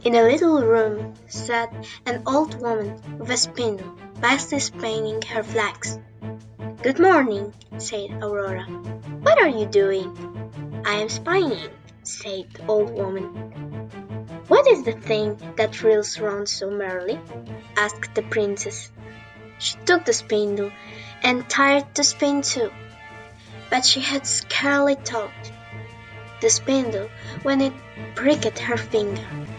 In a little room sat an old woman with a spindle, busily spinning her flax. "Good morning," said Aurora. "What are you doing?" "I am spinning," said the old woman. "What is the thing that reels round so merrily?" asked the princess. She took the spindle and tried to spin too, but she had scarcely thought the spindle when it pricked her finger.